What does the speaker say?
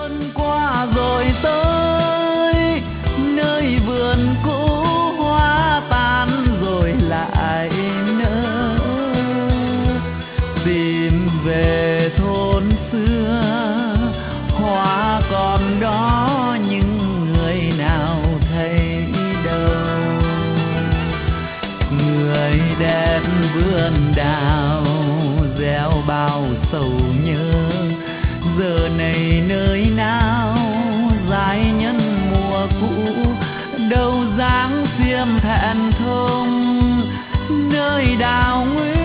xuân qua rồi tới, nơi vườn cũ hoa tan rồi lại nở. Tìm về thôn xưa, hoa còn đó nhưng người nào thấy đâu. Người đẹp vườn đào gieo bao sầu nhớ, giờ này nơi nào giai nhân mùa cũ, đâu dáng xiêm thẹn thùng nơi đào nguyên.